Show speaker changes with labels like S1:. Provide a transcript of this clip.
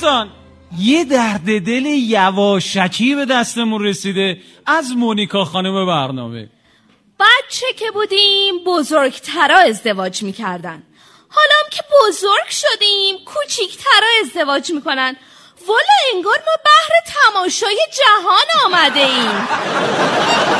S1: دوستان یه درد دل یواشکی به دستمون رسیده از مونیکا خانم برنامه.
S2: بچه که بودیم بزرگترا ازدواج میکردن، حالا هم که بزرگ شدیم کوچیکترا ازدواج میکنن. والا انگار ما بهر تماشای جهان آمده ایم.